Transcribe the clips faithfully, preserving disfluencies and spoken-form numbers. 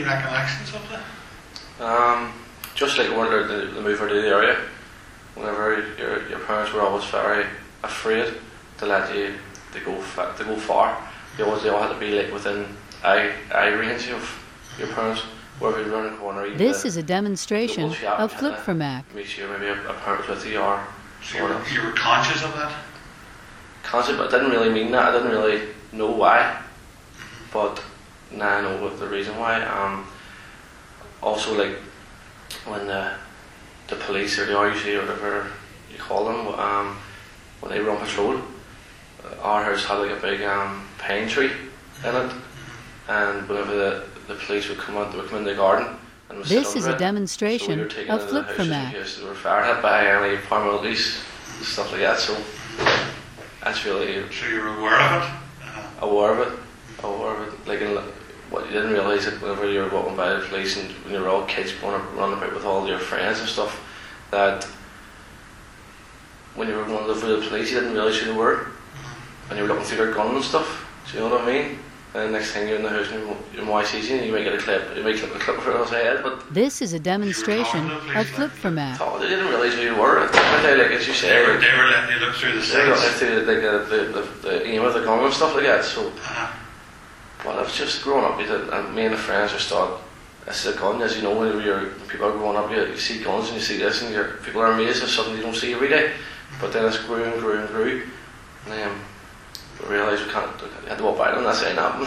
recollections of that? Um, just like when they, they moved to the area, whenever your your parents were always very afraid to let you to go fa- to go far. They always they all had to be like within eye eye range of your parents. Wherever you run a corner. This the, is a demonstration of Flip for Mac. Make sure maybe a, a parent with you or. So you were, you were conscious of that? Conscious, but I didn't really mean that. I didn't really know why. But now I know what the reason why. Um, also, like when the the police or the R U C or whatever you call them, um, when they run patrol, our house had like a big um, pine tree in it, and whenever the the police would come out, they would come in the garden. And would this sit is under a demonstration so we of Flip for Mac. They were fired by any paramilitaries, stuff like that. So that's really. So you were aware of it? Uh-huh. Aware of it, aware of it. Like in, what you didn't realise that whenever you were walking by the police and when you were all kids going up, running about with all your friends and stuff, that when you were going to the police, you didn't realise who they were, and you were looking through their gun and stuff. Do you know what I mean? And the next thing you're in the house and your wife sees you and you might get a clip, you might clip a clip for his head, but... This is a demonstration of Flip for Mac. Oh, they didn't realise who you were. Like, as you say, they were, they were letting you look through the sights. They were letting you look through the, the, the aim of the gun and stuff like that, so... Uh-huh. Well, I was just growing up, you did, and me and the friends just thought, this is a gun, as you know, when you're, people are growing up, you, you see guns and you see this, and you're, people are amazed if something you don't see every day. But then it's grew and grew and grew, and then um, we realised we can't, we had to walk by them, that's saying that.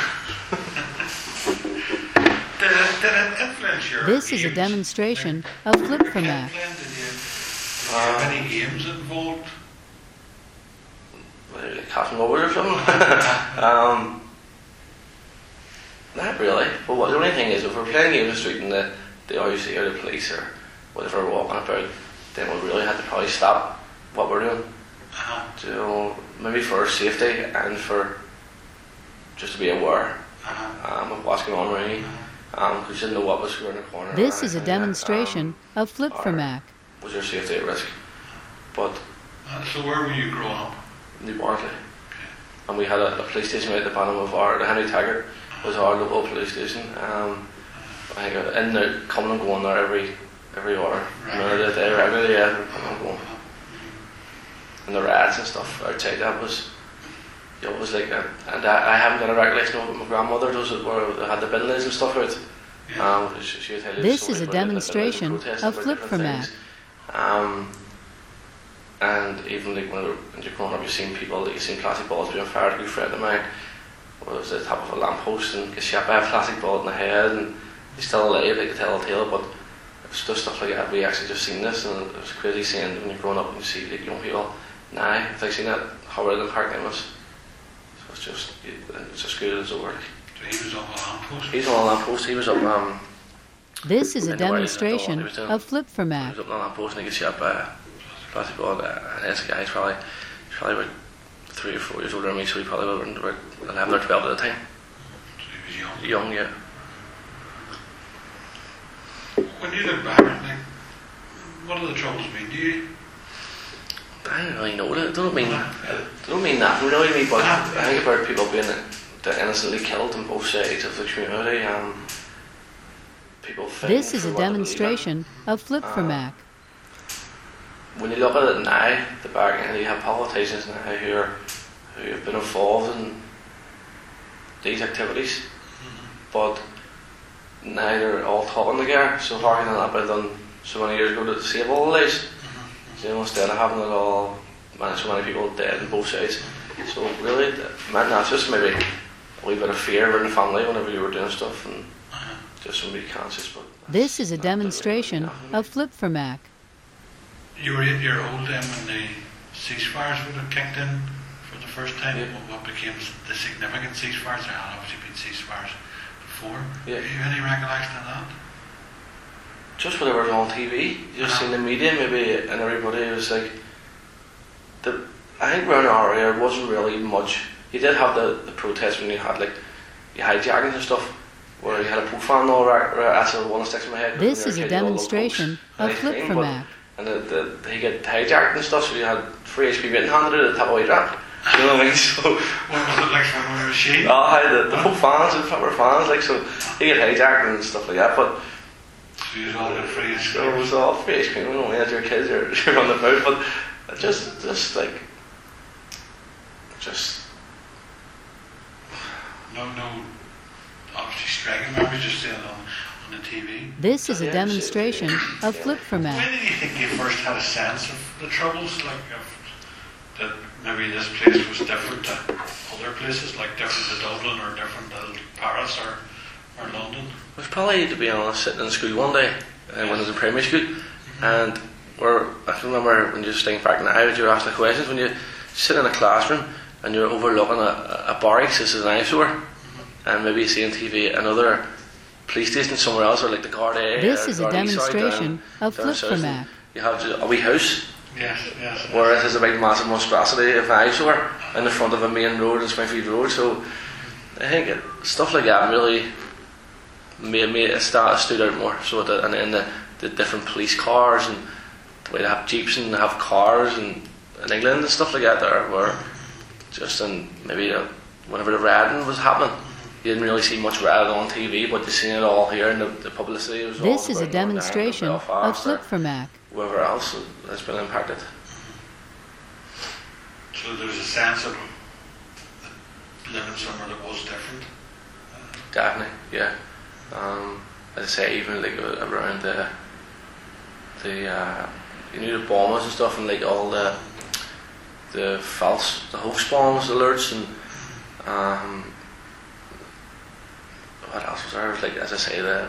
Did it, did it influence your This is games? a demonstration like, of Flip for Mac. Did you, did you uh, have any games involved? Like Cat and Robbers or something? um, not really. But what, the only thing is, if we're playing games in the street and the, the R U C or the police or whatever we're walking about, then we really had to probably stop what we're doing. Uh-huh. You know, maybe for safety and for just to be aware uh-huh. um, of what's going on around you. Um, because you didn't know what was around the corner. This is a demonstration um, of Flip for Mac. Was your safety at risk? But uh, so where were you growing up? New Barnsley. Okay. And we had a, a police station right at the bottom of our, the Henry Taggart was our local police station. Um, I think in there, coming and going there every every hour. Remember that day regularly, yeah, coming and going. And the rats and stuff outside that was, it was like, a, and I, I haven't got a recollection of what my grandmother does, it where they had the bin lids and stuff out. Yeah. Um, she, she would tell you This stories is a about the- the demonstration protests of about Flip different for Mac. things. Um, and even like when you're growing up, you've seen people, like, you've seen plastic balls being fired. A good friend of mine was at the top of a lamppost and gets shot by a plastic ball in the head, and he's still alive, they could tell the tale, but it's just stuff like that. We actually just seen this, and it was crazy seeing when you're growing up and you see like young people now, if they've seen that, how well the park was. So it's just, it's as good as over. So he was on a lamppost? He's on a lamppost, he was up, um, This is a in the way, demonstration he was doing- of Flip for he Mac. was up on a lamppost and he gets shot by a plastic ball. Uh, and this guy's probably, he's probably about three or four years older than me, so he probably would have been about eleven or twelve at the time. So he was young. Young, yeah. When you look back, like, what are the troubles been to you? I don't really know. I don't mean, I don't mean that really, me, but I think about people being innocently killed on both sides of the community. Um, people This is for a what they believe in. demonstration of Flip for Um, Mac. When you look at it now, the back end, you have politicians now who are who have been involved in these activities, but now they're all talking together. So how can that be done so many years ago to save all of these? You know, instead of having it all, man, so many people dead on both sides. So really, man, that's just maybe a wee bit of fear in the family whenever you were doing stuff, and just somebody conscious. But This is a demonstration of Flip for Mac. You were eight year old then when the ceasefires would have kicked in for the first time. Yeah. What became the significant ceasefires? There had obviously been ceasefires before. Yeah. Do you have any recollection of that? just whatever was on T V, you just seen the media maybe, and everybody was like, the, I think around our area there wasn't really much. You did have the, the protests when you had like the hijackings and stuff, where you had a poke fan all right, right, that's the one that sticks in my head. This is a demonstration of Flip for Mac. And the, the, he got hijacked and stuff, so you had free H P getting handed out at the top of the rap. You know what I mean? So, What was it like from a machine? oh, hi, the, the whole fans, the proper fans, like, so he get hijacked and stuff like that, but So you all get free ice so it cream. was all free ice cream, you know, as your kids are, you're on the boat, but it just, just like, just, No, no, obviously striking. Maybe just seeing it on, on the T V. This is a Yeah, demonstration of Flip for When Mac. did you think you first had a sense of the troubles, like of, that maybe this place was different to other places, like different to Dublin or different to Paris or, or London? I was probably, to be honest, sitting in school one day uh, when I was in primary school, and where I can remember when you just think back now, you were asked the questions when you sit in a classroom and you're overlooking a, a barracks, this is an eyesore, and maybe you see on T V another police station somewhere else, or like the Garda. This or is a Garda East, sorry, demonstration down- of down Flip south, for and Mac. You have a wee house, Yes, yes. whereas there's a big massive monstrosity of an eyesore in the front of a main road in Springfield Road. So I think it, stuff like that really made me it start, stood out more. So the, and then the, the different police cars and the way they have jeeps and they have cars and in England and stuff like that there were just in maybe the, whenever the raiding was happening. You didn't really see much raid on T V, but you seen it all here in the, the publicity. It was all This is a about Northern Ireland, demonstration of Belfast, Flip or for Mac. wherever else has been impacted. So there was a sense of living somewhere that was different. Definitely, yeah. Um, as I say, even like uh, around the the uh, you know the bombers and stuff, and like all the the false the hoax bombs alerts and um, what else was there? It was like, as I say, the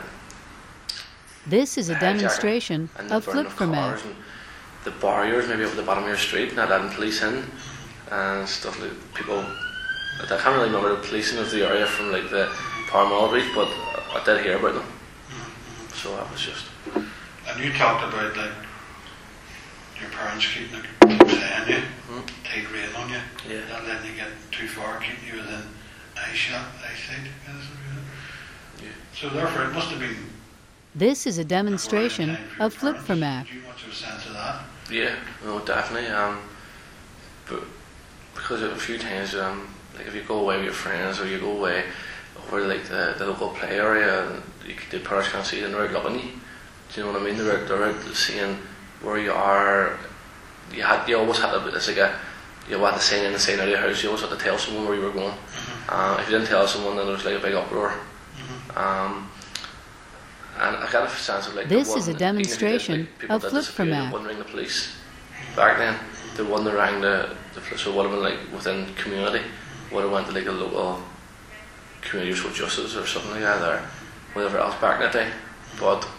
This is a hijacking demonstration and the of burning Flip for Mac. cars and the barriers maybe up the bottom of your street, not letting police in and stuff like people. I can't really remember the policing of the area from like the Parmall Reef, but I did hear about them. So that was just. And you talked about like your parents keeping keep saying you, Hmm? tight rein on you, Yeah. not letting you get too far, keeping you within eye shot, eyesight. Yeah. So therefore, it must have been This is a a demonstration worrying time for your of Flip for parents. Mac. Did you much of a sense of that? Yeah, no, definitely. Um, but because a few times, um, like if you go away with your friends or you go away over like the, the local play area, and you, the parents can't see you and they're out looking you. Do you know what I mean? They're out, they're out seeing where you are. You had, you always had to. It's like a you had to sign in and sign out of your house. You always had to tell someone where you were going. Mm-hmm. Uh, if you didn't tell someone, then there was like a big uproar. Mm-hmm. Um, and I got a sense of like This there is a wasn't- even if you did, demonstration like, people of that Flip for disappeared, Mac. They wouldn't ring the police. Back then, the one that rang the, the police, so it would have been like within community, would have went to like a local community social justice or something like that, or whatever else back in the day. But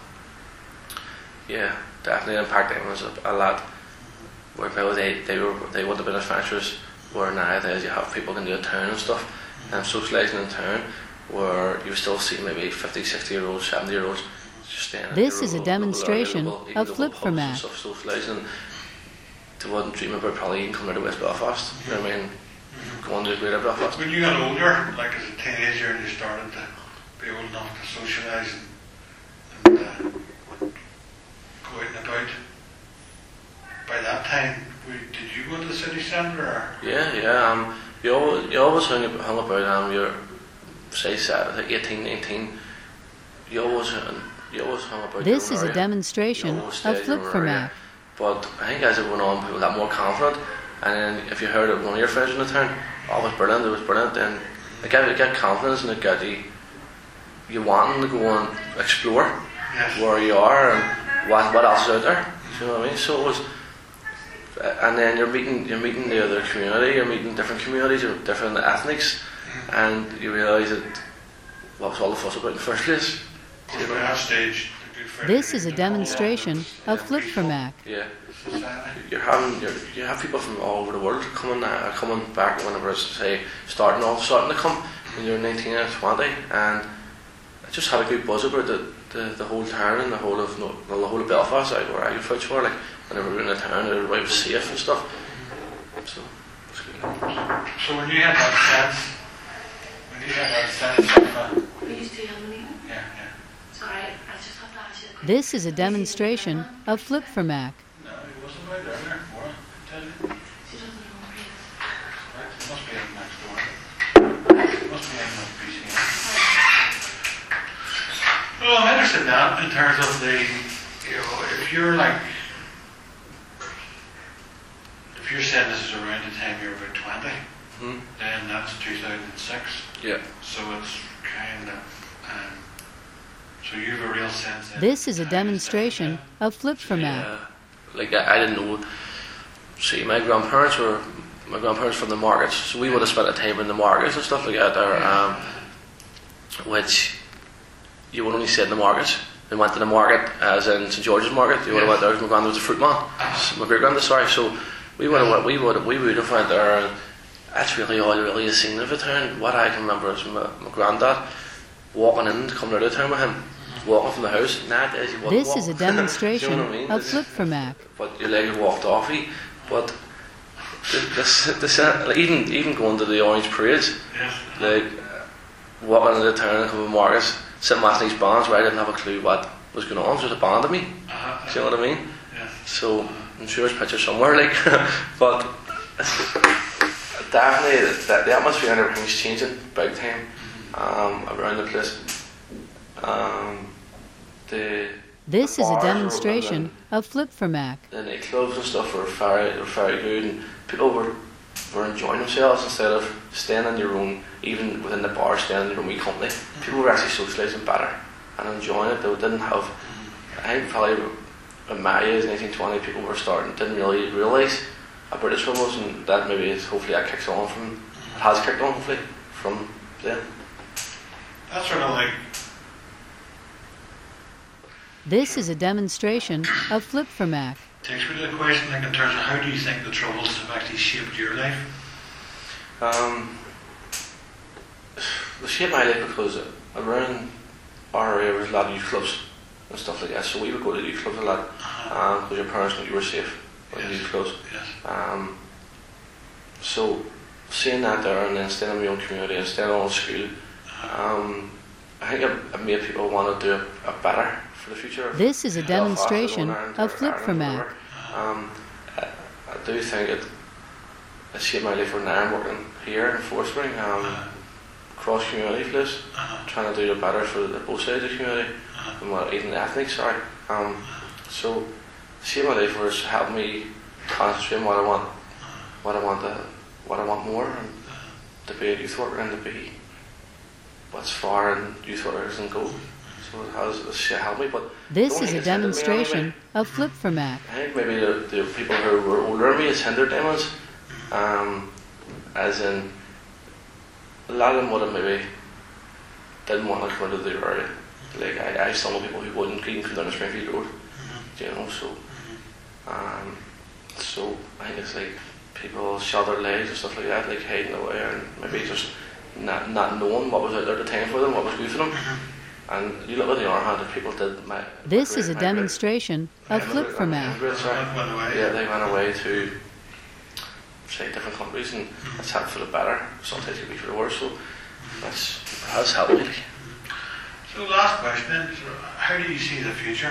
yeah, definitely impacted was a, a lot. Where they they were they would have been adventurous. Where nowadays you have people can do a town and stuff, and socialising in town, where you still see maybe fifty, sixty year olds, seventy year olds just staying. This in is a local- demonstration local area, of local Flip for pubs and Mac. stuff, socialising. They wouldn't dream about probably even coming out of West Belfast. You know what I mean? Going to Greater Belfast. When you got older, like as a teenager, and you started to be old enough to socialise and, and uh, go out and about, by that time, we, did you go to the city centre? Or? Yeah, yeah. Um, you always, you always hung, ab- hung about um, your say set, like eighteen, nineteen. You always you always hung about. This your is own a area. demonstration You always of stayed in Flip your for area. Mac. But I think as it went on, people got more confident. And then if you heard it one of your friends in the town, oh, it was brilliant, it was brilliant, then it got, it got confidence and it got you, you wanting to go and explore Yes. where you are and what, what else is out there. Do you know what I mean? So it was, and then you're meeting you're meeting the other community, you're meeting different communities, you're different ethnics, and you realise that what was all the fuss about in the first place? By that stage, the Good Friday This is a Agreement, demonstration of Flip for Mac. Yeah. society. You're having you're, you have people from all over the world coming uh, coming back whenever it's say starting all starting to come when you're nineteen or twenty, and I just had a good buzz about the, the, the whole town and the whole of no, well, the whole of Belfast, like where I was for like whenever we were in the town, everybody was safe and stuff. So it's good. So when you had that sense, when you had that sense of, uh, We used to have money. yeah, yeah. Sorry, I just have to ask you a question. This is a demonstration of Flip for Mac. No, it wasn't right there, more, tell you. She doesn't know where he is. Right. that in terms of the, you know, if you're like, if you're saying this is around the time you're about twenty, Hmm? then that's two thousand six. Yeah. So it's kind of, um, so you have a real sense that This is a time demonstration different. of Flip for Mac. Yeah. Like I, I didn't know. See, my grandparents were my grandparents from the markets, so we would have spent a time in the markets and stuff like that there, um, which you would only see in the markets. They went to the market, as in St George's Market. You would have went there. 'Cause my granddad was a fruit man. My great granddad, sorry. So we would have we would we would have went there, and that's really all I really have seen of the town. What I can remember is my, my granddad walking in, coming out of town with him, walking from the house. Nowadays, he wouldn't This walk. is a Do you know demonstration what I mean? of It's- Flip for Mac. But your leg walked off you. But this, this, like even even going to the Orange Parades, Yes. like walking into the town and coming to markets, sitting watching these bands where I didn't have a clue what was going on. There was a band to me. Uh-huh. Do you know what I mean? Yes. So I'm sure there's pictures somewhere, like, but definitely the, the atmosphere and everything's changing big time um, around the place. Um, the This is a bars are demonstration open of Flip for Mac. and the nightclubs and stuff were very, were very good, and people were were enjoying themselves instead of staying in your own, even within the bar, staying in your own wee company. People were actually socialising better and enjoying it. They didn't have, I think probably in my age, nineteen twenty, people were starting, didn't really realise a British film was, and that maybe is, hopefully that kicks on from, it has kicked on hopefully from then. That's sort of like, This is a demonstration of Flip for Mac. takes me to the question, like in terms of how do you think the Troubles have actually shaped your life? Um, the shape my life because around our area was a lot of youth clubs and stuff like that, so we would go to youth clubs a lot Uh-huh. because your parents knew you were safe in Yes. youth clubs. Yes. Um, so seeing that there and then staying in my own community and staying on school, um, I think it, it made people want to do a, a better for the future. This is a Belfast, demonstration Northern Ireland, of Flip Ireland, for Mac. whatever. Um, I, I do think it, it shaped my life when now I'm working here in Forspring, um, Uh-huh. cross community place, Uh-huh. trying to do the better for the, both sides of the community, Uh-huh. and what, even the ethnic, sorry. Um, so, shaped my life was helped me concentrate on what I want, what I want to, what I want more, and to be a youth worker and to be what's far in youth workers and go. So it has it's helped me, but This don't is think a it's hindered me demonstration anyway. of Flip for Mac. I think maybe the, the people who were older than me has hindered them as, um, as in a lot of them would have maybe didn't want to come into the area. Like I, I saw people who wouldn't even come down the Springfield Road, you know. So, um, so I think it's like people shut their legs and stuff like that, like hiding away and maybe just not not knowing what was out there at the time for them, what was good for them. And you look at the other hand, if people did my. This my is a great- my great- demonstration of Yeah, Flip my- for my Mac. great, sorry. Went away. Yeah, they went away to say different countries, and that's helped for the better. Sometimes it can be for the worse. So that's has helped me. So last question then, so how do you see the future?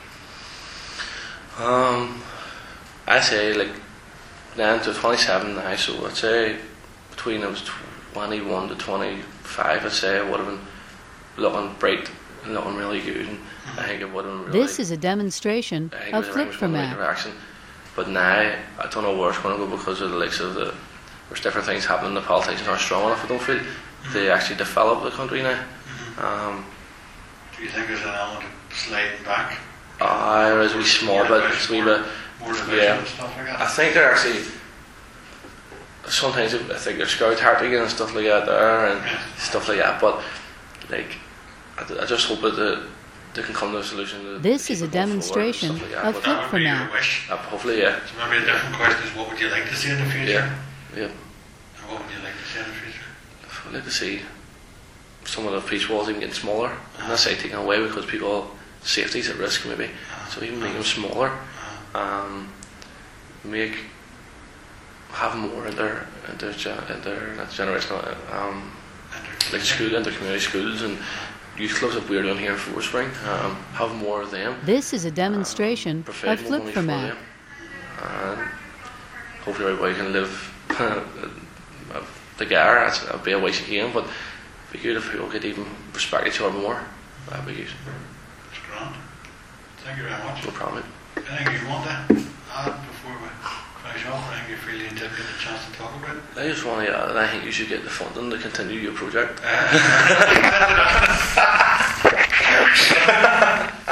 Um, I say like nine to twenty-seven now. So I'd say between I was twenty-one to twenty-five, I'd say I would have been looking bright and looking really good. And I think it would have been really. This is a demonstration I think of everything Flip was for going in the right Mac. direction. But now I don't know where it's going to go because of the likes of the there's different things happening. The politicians aren't strong enough. I don't feel to actually develop the country now. Um, Do you think there's an element of sliding back? uh, there is a wee small bit, it's a wee bit. More division Yeah. and stuff like I that? think they're actually sometimes I think they're scout tactic and stuff like that there and Yeah. stuff like that. But like I, I just hope that the, they can come to a solution. To, This to is keep a it going forward and demonstration stuff like that. of But, Flip That for would be your Mac. wish. uh, hopefully, yeah, So maybe a different question is what would you like to see in the future? yeah, yeah. And what would you like to see in the future? I'd like to see some of the peace walls even getting smaller. I'm not saying taken away because people safety's at risk maybe. So even make them smaller. Um, make have more in their in their, ge- in their not generational um, like school in their community schools and youth clubs that we're doing here in Forspring. Um, have more of them. This is a demonstration Provide of more Flip money for for Mac. them. And hopefully everybody can live together. That's that'd be a waste again, but it'd be good if people could even respect each other more. That'd be good. Grand. Thank you very much. No problem. Anything you want to add before we finish off? Anything you feel you didn't get a chance to talk about? I just want to add that I think you should get the funding to continue your project. Uh,